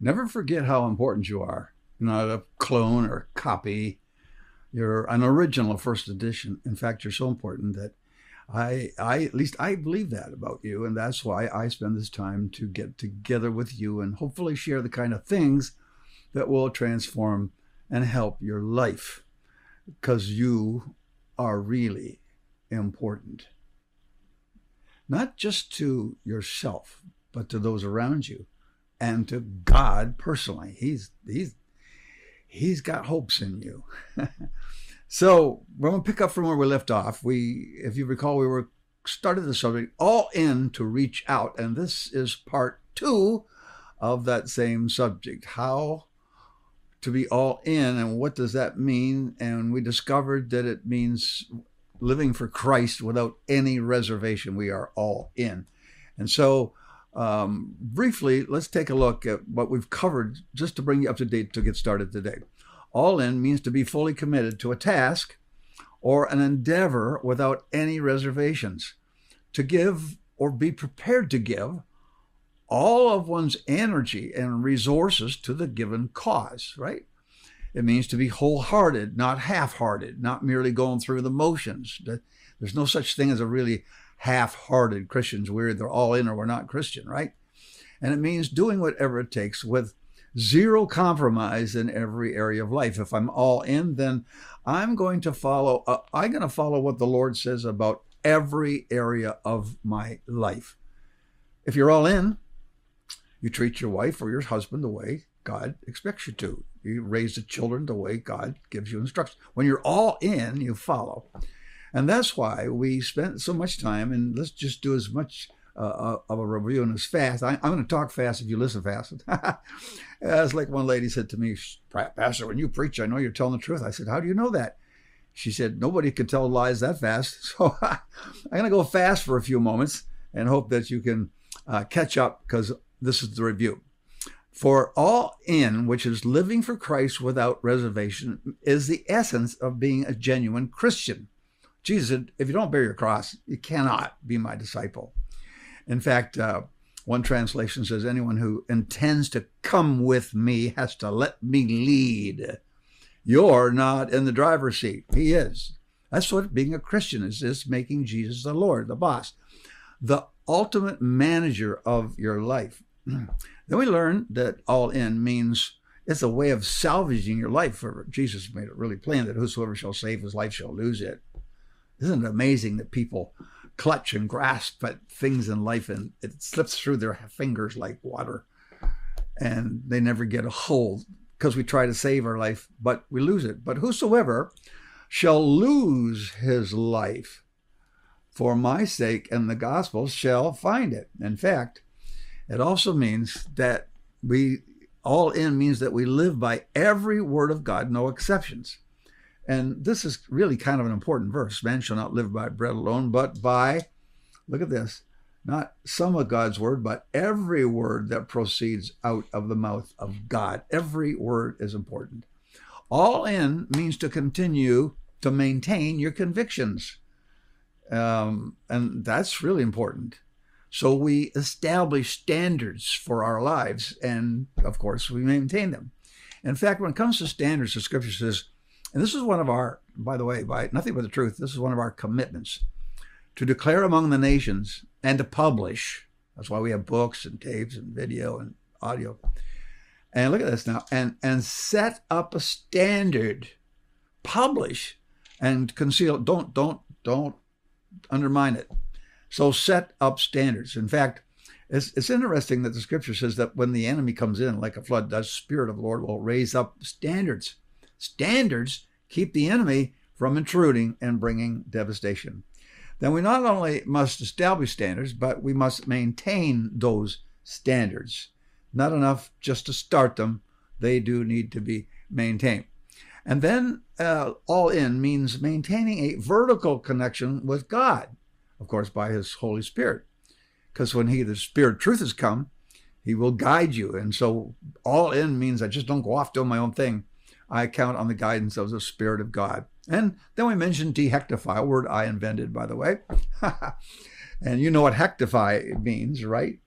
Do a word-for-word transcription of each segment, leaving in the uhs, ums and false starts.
Never forget how important you are. You're not a clone or copy. You're an original first edition. In fact, you're so important that I, I, at least I believe that about you. And that's why I spend this time to get together with you and hopefully share the kind of things that will transform and help your life, because you are really important. Not just to yourself, but to those around you and to God personally. He's, he's, he's got hopes in you. So we're going to pick up from where we left off. We, if you recall, we were started the subject, all in to reach out. And this is part two of that same subject, how to be all in and what does that mean. And we discovered that it means living for Christ without any reservation. We are all in. And so um, briefly, let's take a look at what we've covered just to bring you up to date to get started today. All in means to be fully committed to a task or an endeavor without any reservations, to give or be prepared to give all of one's energy and resources to the given cause, right? It means to be wholehearted, not half-hearted, not merely going through the motions. There's no such thing as a really half-hearted Christians. We're either all in or we're not Christian, right? And it means doing whatever it takes with zero compromise in every area of life. If I'm all in, then I'm going to follow, uh, I'm going to follow what the Lord says about every area of my life. If you're all in, you treat your wife or your husband the way God expects you to. You raise the children the way God gives you instructions. When you're all in, you follow. And that's why we spent so much time, and let's just do as much uh, of a review and as fast. I, I'm going to talk fast if you listen fast. It's like one lady said to me, Pastor, when you preach, I know you're telling the truth. I said, how do you know that? She said, nobody can tell lies that fast. So I'm going to go fast for a few moments and hope that you can uh, catch up, because this is the review. For all in, which is living for Christ without reservation, is the essence of being a genuine Christian. Jesus said, if you don't bear your cross, you cannot be my disciple. In fact, uh, one translation says, anyone who intends to come with me has to let me lead. You're not in the driver's seat. He is. That's what being a Christian is, is making Jesus the Lord, the boss, the ultimate manager of your life. Then we learn that all in means it's a way of salvaging your life. For Jesus made it really plain that whosoever shall save his life shall lose it. Isn't it amazing that people clutch and grasp at things in life and it slips through their fingers like water and they never get a hold because we try to save our life, but we lose it. But whosoever shall lose his life for my sake and the gospel shall find it. In fact, it also means that we, all in means that we live by every word of God, no exceptions. And this is really kind of an important verse. Man shall not live by bread alone, but by, look at this, not some of God's word, but every word that proceeds out of the mouth of God. Every word is important. All in means to continue to maintain your convictions. Um, and that's really important. So we establish standards for our lives, and of course, we maintain them. In fact, when it comes to standards, the scripture says, and this is one of our, by the way, by nothing but the truth, this is one of our commitments, to declare among the nations and to publish. That's why we have books and tapes and video and audio. And look at this now, and, and set up a standard, publish and conceal. Don't, don't, don't undermine it. So set up standards. In fact, it's, it's interesting that the scripture says that when the enemy comes in like a flood, the Spirit of the Lord will raise up standards. Standards keep the enemy from intruding and bringing devastation. Then we not only must establish standards, but we must maintain those standards. Not enough just to start them. They do need to be maintained. And then uh, all in means maintaining a vertical connection with God, of course, by his Holy Spirit. Because when he, the Spirit of truth has come, he will guide you. And so all in means I just don't go off doing my own thing. I count on the guidance of the Spirit of God. And then we mentioned dehectify, a word I invented, by the way. And you know what hectify means, right?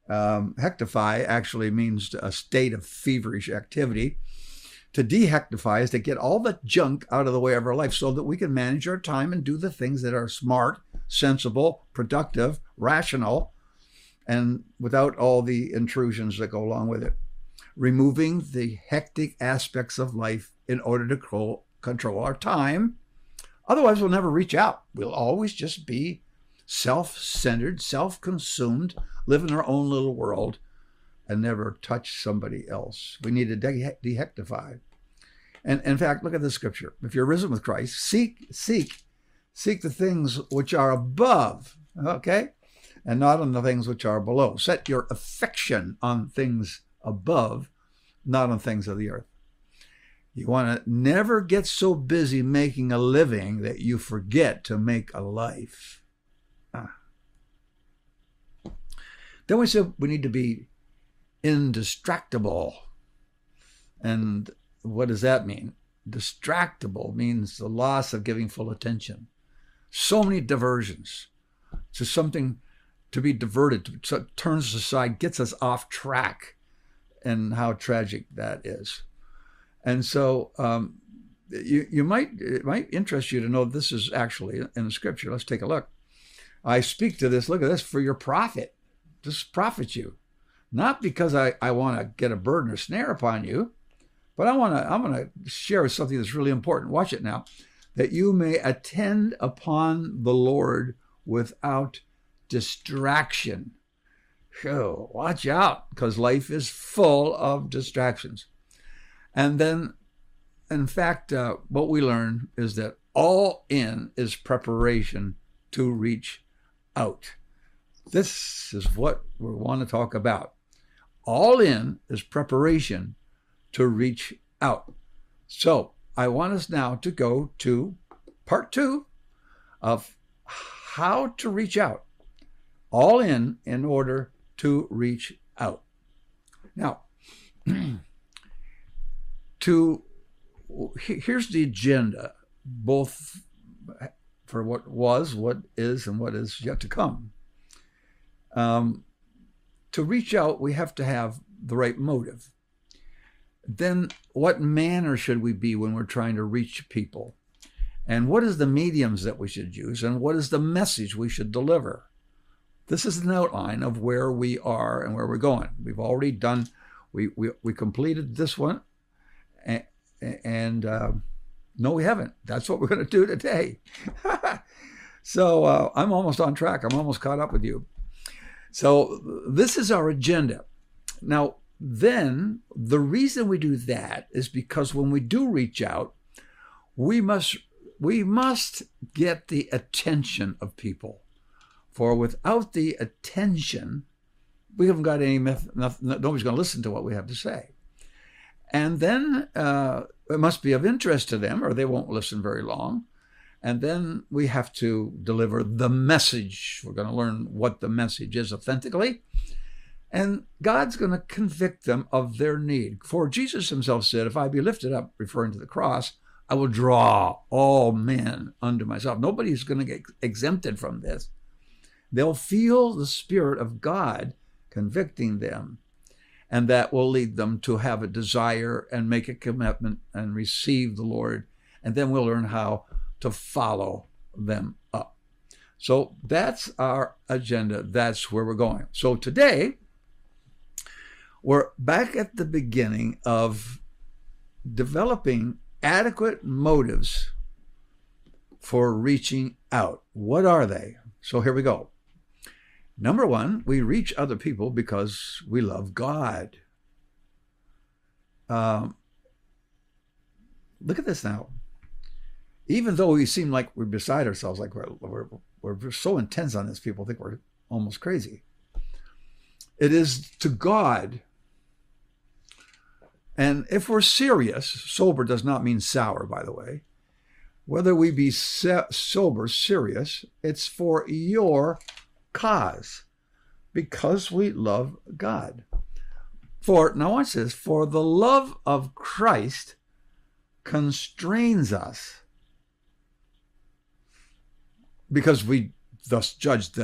Um, hectify actually means a state of feverish activity. To dehectify is to get all the junk out of the way of our life so that we can manage our time and do the things that are smart, sensible, productive, rational, and without all the intrusions that go along with it. Removing the hectic aspects of life in order to control, control our time. Otherwise, we'll never reach out. We'll always just be self-centered, self-consumed, live in our own little world, and never touch somebody else. We need to de- dehectify. And in fact, look at the scripture. If you're risen with Christ, seek, seek, seek the things which are above, okay? And not on the things which are below. Set your affection on things above, not on things of the earth. You want to never get so busy making a living that you forget to make a life. Ah. Then we said we need to be indistractable. And what does that mean? Distractible means the loss of giving full attention. So many diversions to something to be diverted, to, turns us aside, gets us off track, and how tragic that is. And so um, you, you might, it might interest you to know this is actually in the scripture. Let's take a look. I speak to this, look at this, for your profit. This profits you. Not because I, I want to get a burden or snare upon you, but I want to, I'm going to share something that's really important. Watch it now. That you may attend upon the Lord without distraction. So watch out, because life is full of distractions. And then, in fact, uh, what we learn is that all in is preparation to reach out. This is what we want to talk about. All in is preparation to reach out. So I want us now to go to part two of how to reach out. All in in order to reach out. Now, to here's the agenda, both for what was, what is, and what is yet to come. Um, to reach out, we have to have the right motive. Then what manner should we be when we're trying to reach people? And what is the mediums that we should use? And what is the message we should deliver? This is an outline of where we are and where we're going. We've already done, we we, we completed this one. And, and uh, no, we haven't. That's what we're going to do today. So uh, I'm almost on track. I'm almost caught up with you. So this is our agenda. Now, then the reason we do that is because when we do reach out, we must we must get the attention of people. For without the attention, we haven't got any, nobody's going to listen to what we have to say. And then uh, it must be of interest to them, or they won't listen very long. And then we have to deliver the message. We're going to learn what the message is authentically. And God's going to convict them of their need. For Jesus himself said, if I be lifted up, referring to the cross, I will draw all men unto myself. Nobody's going to get exempted from this. They'll feel the Spirit of God convicting them. And that will lead them to have a desire and make a commitment and receive the Lord. And then we'll learn how to follow them up. So that's our agenda. That's where we're going. So today, we're back at the beginning of developing adequate motives for reaching out. What are they? So here we go. Number one, we reach other people because we love God. Um, look at this now. Even though we seem like we're beside ourselves, like we're, we're, we're so intense on this, people think we're almost crazy. It is to God. And if we're serious, sober does not mean sour, by the way. Whether we be se- sober, serious, it's for your cause, because we love God. For, now watch this, for the love of Christ constrains us, because we thus judge that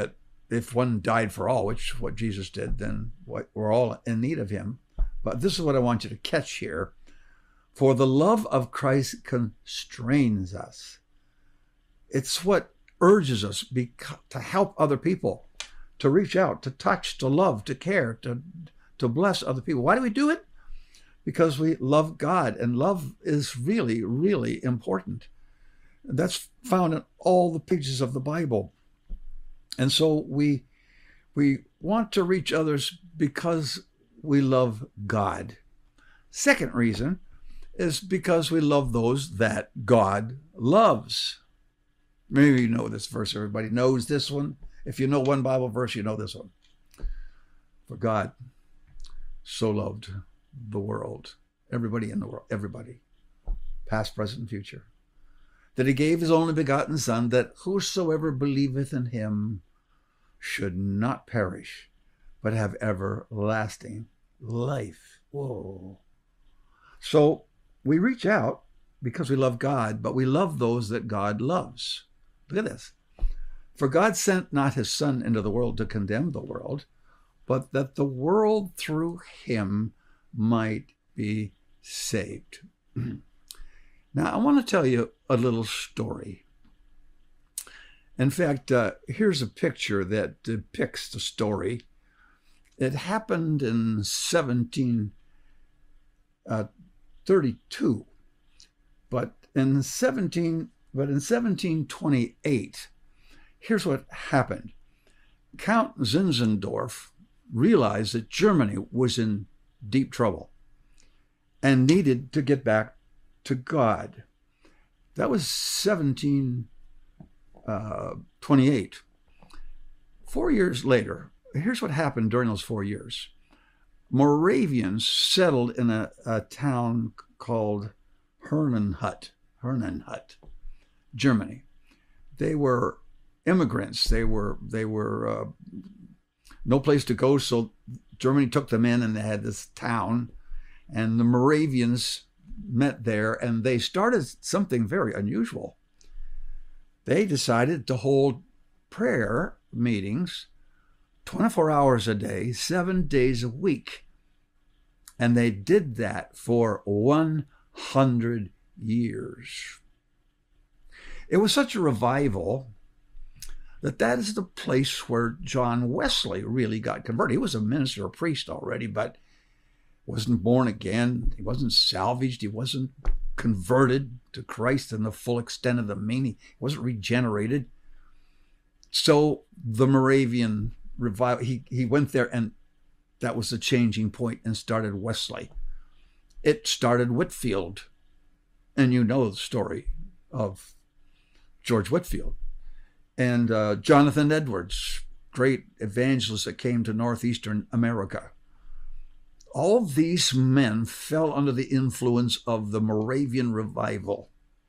if one died for all, which is what Jesus did, then what, we're all in need of him. But this is what I want you to catch here. For the love of Christ constrains us. It's what urges us beca- to help other people, to reach out, to touch, to love, to care, to, to bless other people. Why do we do it? Because we love God, and love is really, really important. That's found in all the pages of the Bible. And so we we want to reach others because we love God. Second reason is because we love those that God loves. Maybe you know this verse. Everybody knows this one. If you know one Bible verse, you know this one. For God so loved the world, everybody in the world, everybody, past, present, and future, that he gave his only begotten Son, that whosoever believeth in him should not perish, but have everlasting life. Whoa. So we reach out because we love God, but we love those that God loves. Look at this. For God sent not his Son into the world to condemn the world, but that the world through him might be saved. Now, I want to tell you a little story. In fact, uh, here's a picture that depicts the story. It happened in seventeen thirty-two, but in seventeen, but in seventeen twenty-eight, here's what happened. Count Zinzendorf realized that Germany was in deep trouble and needed to get back to God. That was seventeen twenty-eight. Four years later, here's what happened during those four years. Moravians settled in a, a town called Herrnhut, Herrnhut, Germany. They were immigrants. They were they were uh, no place to go, so Germany took them in, and they had this town, and the Moravians met there, and they started something very unusual. They decided to hold prayer meetings twenty-four hours a day, seven days a week. And they did that for one hundred years. It was such a revival that that is the place where John Wesley really got converted. He was a minister, a priest already, but wasn't born again. He wasn't salvaged. He wasn't converted to Christ in the full extent of the meaning. He wasn't regenerated. So the Moravian revival, he, he went there, and that was the changing point, and started Wesley. It started Whitefield. And you know the story of George Whitefield. And uh, Jonathan Edwards, great evangelist that came to northeastern America. All these men fell under the influence of the Moravian revival.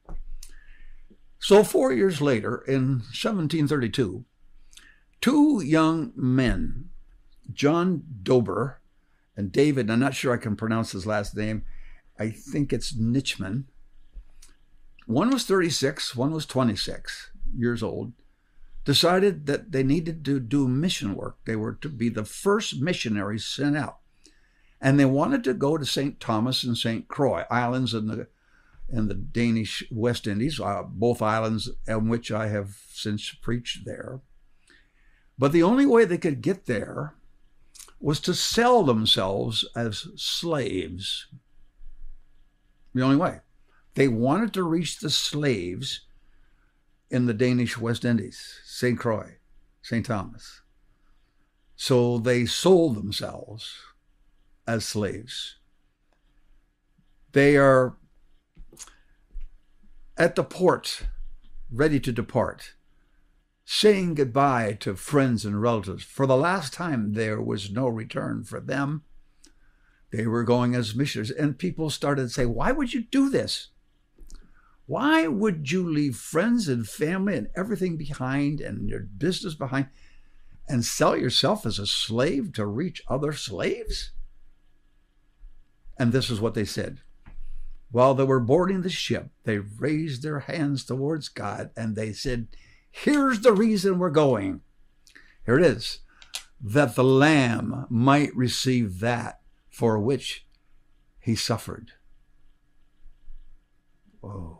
So four years later, in seventeen thirty-two, two young men, John Dober and David, I'm not sure I can pronounce his last name, I think it's Nitschmann. One was thirty-six, one was twenty-six years old, decided that they needed to do mission work. They were to be the first missionaries sent out. And they wanted to go to Saint Thomas and Saint Croix, islands in the in the Danish West Indies, uh, both islands in which I have since preached there. But the only way they could get there was to sell themselves as slaves. The only way. They wanted to reach the slaves in the Danish West Indies, Saint Croix, Saint Thomas. So they sold themselves as slaves. They are at the port, ready to depart, saying goodbye to friends and relatives. For the last time, there was no return for them. They were going as missionaries, and people started to say, why would you do this? Why would you leave friends and family and everything behind and your business behind and sell yourself as a slave to reach other slaves? And this is what they said. While they were boarding the ship, they raised their hands towards God and they said, here's the reason we're going. Here it is. That the Lamb might receive that for which he suffered. Whoa.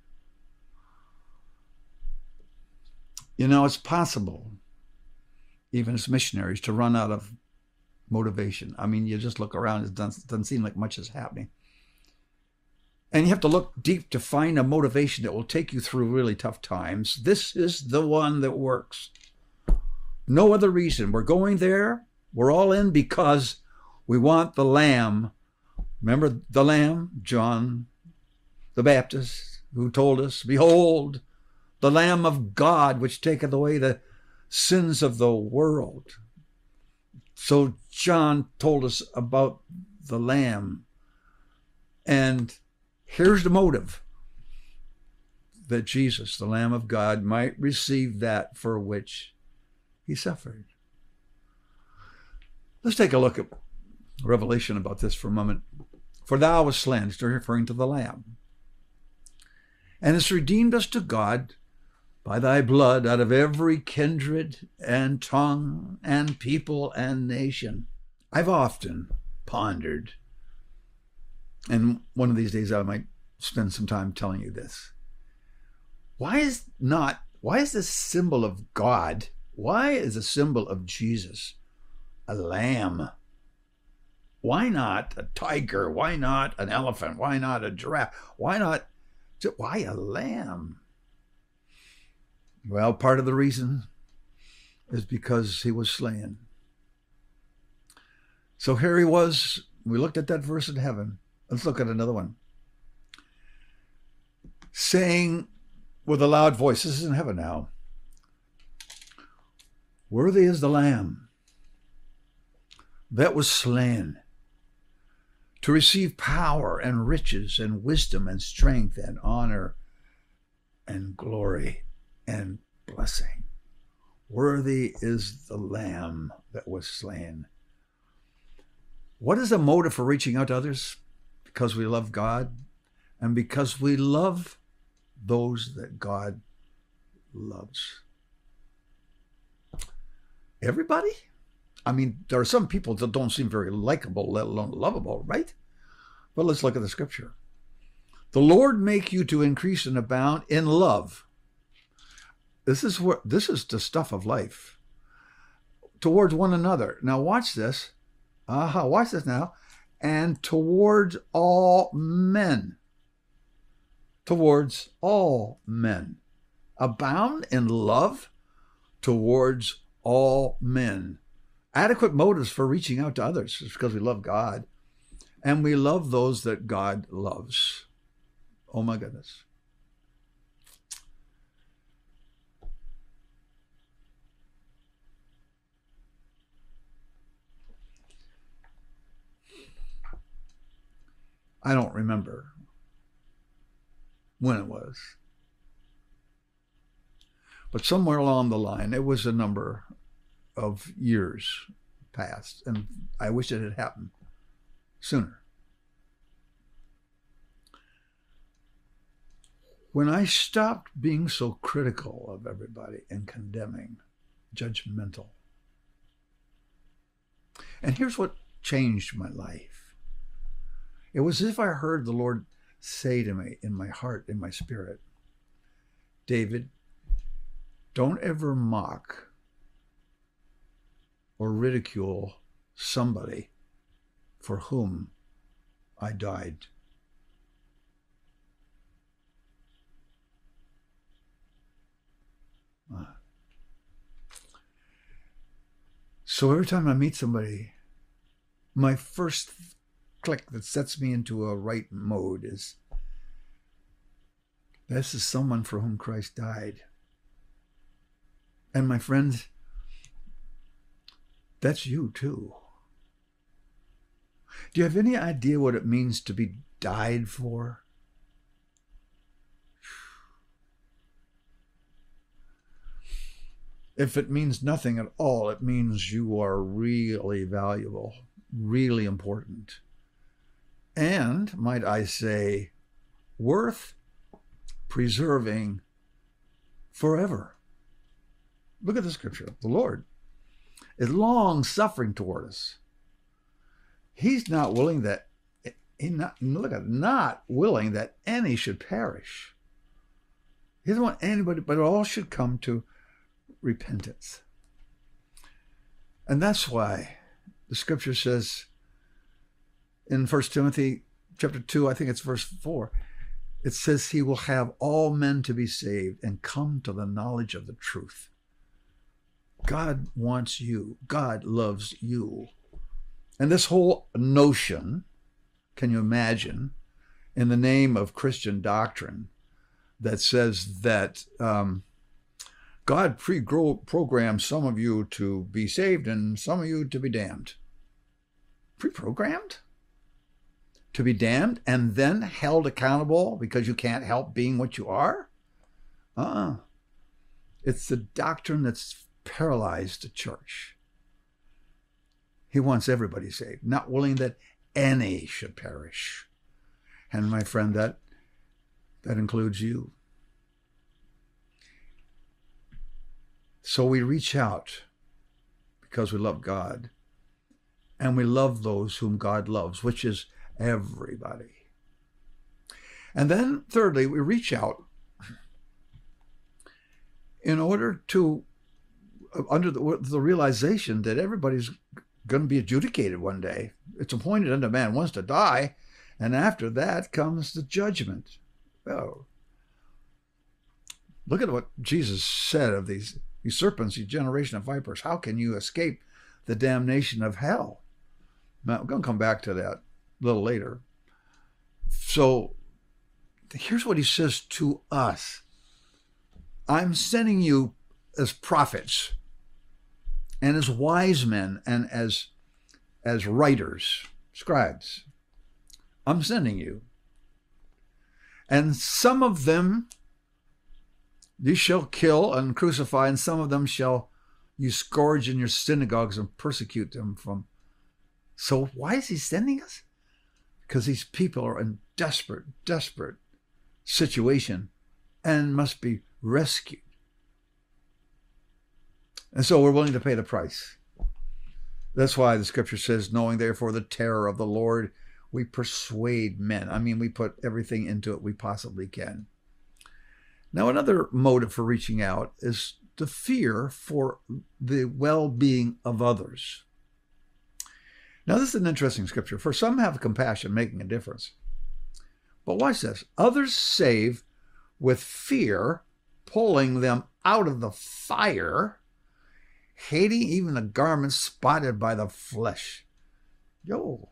You know, it's possible, even as missionaries, to run out of motivation. I mean, you just look around, it doesn't, doesn't seem like much is happening. And you have to look deep to find a motivation that will take you through really tough times. This is the one that works. No other reason. We're going there. We're all in because we want the Lamb. Remember the Lamb? John the Baptist, who told us, "Behold, the Lamb of God, which taketh away the sins of the world." So John told us about the Lamb. And here's the motive. That Jesus, the Lamb of God, might receive that for which he suffered. Let's take a look at Revelation about this for a moment. For thou wast slain, still referring to the Lamb, and hast redeemed us to God by thy blood out of every kindred and tongue and people and nation. I've often pondered, and one of these days I might spend some time telling you this. Why is not, why is this symbol of God, why is a symbol of Jesus a lamb? Why not a tiger? Why not an elephant? Why not a giraffe? Why not, why a lamb? Well, part of the reason is because he was slain. So here he was. We looked at that verse in heaven. Let's look at another one. Saying with a loud voice, this is in heaven now, worthy is the Lamb that was slain to receive power and riches and wisdom and strength and honor and glory and blessing. Worthy is the Lamb that was slain. What is the motive for reaching out to others? Because we love God and because we love those that God loves. Everybody? I mean, there are some people that don't seem very likable, let alone lovable, right? But let's look at the scripture. The Lord make you to increase and abound in love. This is what this is the stuff of life. Towards one another. Now watch this. Aha, uh-huh, watch this now. And towards all men. Towards all men. Abound in love towards all men. Adequate motives for reaching out to others is because we love God and we love those that God loves. Oh my goodness. I don't remember when it was, but somewhere along the line, it was a number of years past, and I wish it had happened sooner. When I stopped being so critical of everybody and condemning, judgmental. And here's what changed my life. It was as if I heard the Lord say to me in my heart, in my spirit, David, don't ever mock or ridicule somebody for whom I died. So every time I meet somebody, my first click that sets me into a right mode is, this is someone for whom Christ died. And my friends, that's you too. Do you have any idea what it means to be died for? If it means nothing at all, it means you are really valuable, really important. And, might I say, worth preserving forever. Look at the scripture. The Lord is long suffering toward us. He's not willing that, he not, look at, not willing that any should perish. He doesn't want anybody, but all should come to repentance. And that's why the scripture says in First Timothy chapter two, I think it's verse four, it says he will have all men to be saved and come to the knowledge of the truth. God wants you. God loves you. And this whole notion, can you imagine, in the name of Christian doctrine, that says that um, God pre-programmed some of you to be saved and some of you to be damned. Pre-programmed? To be damned and then held accountable because you can't help being what you are? Uh-uh. It's the doctrine that's paralyzed the church. He wants everybody saved, not willing that any should perish. And my friend, that that includes you. So we reach out because we love God, and we love those whom God loves, which is everybody. And then thirdly, we reach out in order to, under the, the realization that everybody's going to be adjudicated one day. It's appointed unto man once to die, and after that comes the judgment. Oh, look at what Jesus said of these, these serpents, these generation of vipers. How can you escape the damnation of hell? Now, we're going to come back to that a little later. So here's what he says to us. I'm sending you as prophets and as wise men and as, as writers, scribes. I'm sending you. And some of them you shall kill and crucify, and some of them shall you scourge in your synagogues and persecute them from. So why is he sending us? Because these people are in desperate, desperate situation and must be rescued. And so we're willing to pay the price. That's why the scripture says, knowing therefore the terror of the Lord, we persuade men. I mean, we put everything into it we possibly can. Now, another motive for reaching out is the fear for the well-being of others. Now, this is an interesting scripture. For some have compassion, making a difference. But watch this. Others save with fear, pulling them out of the fire, hating even the garments spotted by the flesh. Yo.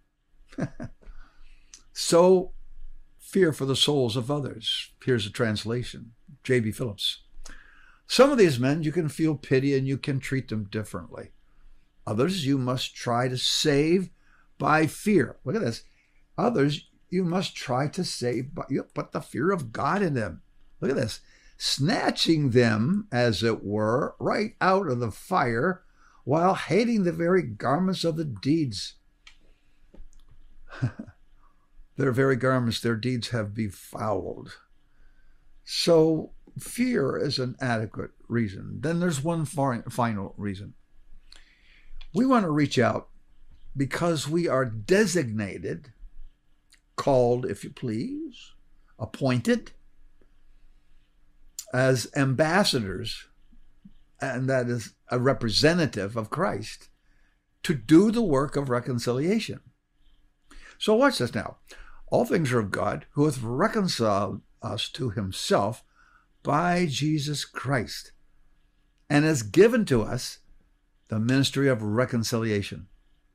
So, fear for the souls of others. Here's a translation, J B Phillips. Some of these men you can feel pity and you can treat them differently. Others you must try to save by fear. Look at this. Others you must try to save, but you put the fear of God in them. Look at this. Snatching them, as it were, right out of the fire, while hating the very garments of the deeds. Their very garments, their deeds have befouled. So fear is an adequate reason. Then there's one final reason. We want to reach out because we are designated, called, if you please, appointed as ambassadors, and that is a representative of Christ, to do the work of reconciliation. So watch this now. All things are of God, who hath reconciled us to himself by Jesus Christ, and has given to us the ministry of reconciliation.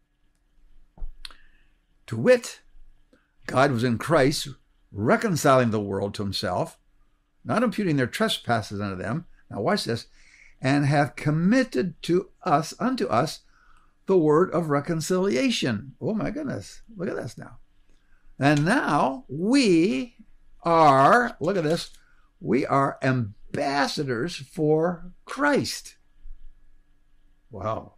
To wit, God was in Christ, reconciling the world to himself, not imputing their trespasses unto them. Now watch this. And hath committed to us, unto us, the word of reconciliation. Oh my goodness. Look at this now. And now we are, look at this, we are ambassadors for Christ. Wow.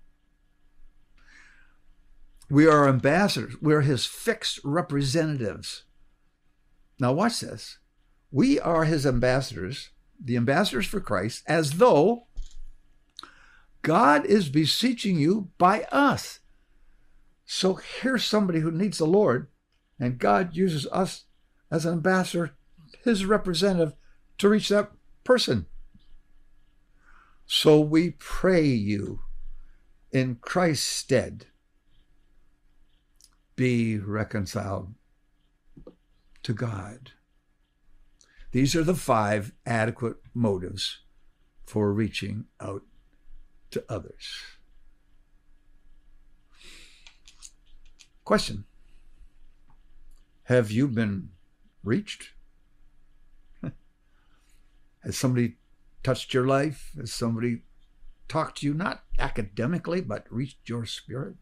We are ambassadors. We're his fixed representatives. Now watch this. We are his ambassadors, the ambassadors for Christ, as though God is beseeching you by us. So here's somebody who needs the Lord, and God uses us as an ambassador, his representative, to reach that person. So we pray you, in Christ's stead, be reconciled to God. These are the five adequate motives for reaching out to others. Question: have you been reached? Has somebody touched your life? Has somebody talked to you, not academically, but reached your spirit?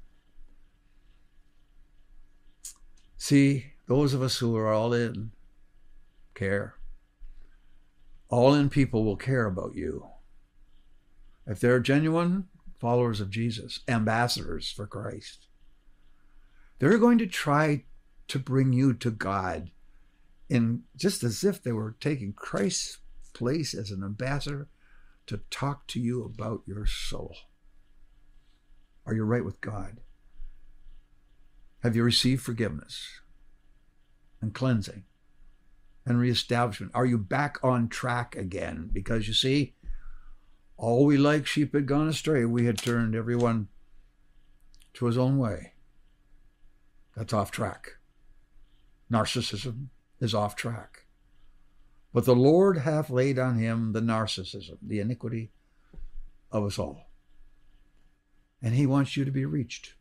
See, those of us who are all in care. All in people will care about you. If they're genuine followers of Jesus, ambassadors for Christ, they're going to try to bring you to God in just as if they were taking Christ's place as an ambassador to talk to you about your soul. Are you right with God? Have you received forgiveness and cleansing and reestablishment? Are you back on track again? Because you see, all we like sheep had gone astray. We had turned everyone to his own way. That's off track. Narcissism is off track. But the Lord hath laid on him the narcissism, the iniquity of us all. And he wants you to be reached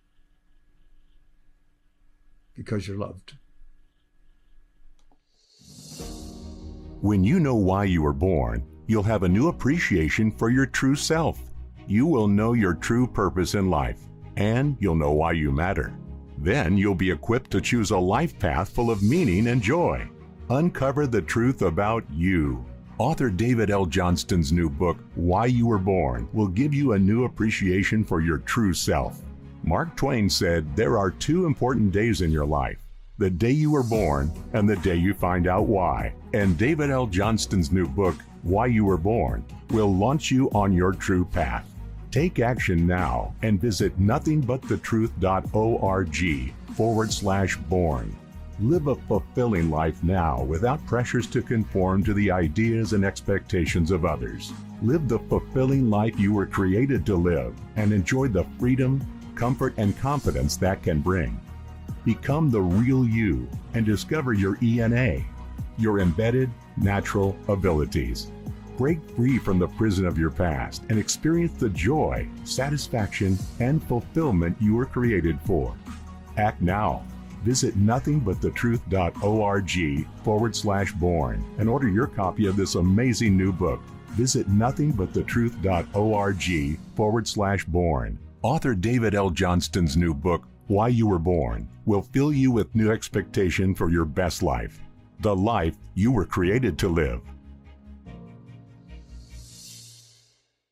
because you're loved. When you know why you were born, you'll have a new appreciation for your true self. You will know your true purpose in life, and you'll know why you matter. Then you'll be equipped to choose a life path full of meaning and joy. Uncover the truth about you. Author David L. Johnston's new book, Why You Were Born, will give you a new appreciation for your true self. Mark Twain said there are two important days in your life: the day you were born and the day you find out why. And David L. Johnston's new book, Why You Were Born, will launch you on your true path. Take action now and visit nothingbuttethetruth.org forward slash born. Live a fulfilling life now without pressures to conform to the ideas and expectations of others. Live the fulfilling life you were created to live and enjoy the freedom, comfort, and confidence that can bring. Become the real you and discover your E N A, your embedded natural abilities. Break free from the prison of your past and experience the joy, satisfaction, and fulfillment you were created for. Act now. Visit nothingbuttethetruth.org forward slash born and order your copy of this amazing new book. Visit nothingbuttetruth.org forward slash born. Author David L. Johnston's new book, Why You Were Born, will fill you with new expectation for your best life, the life you were created to live.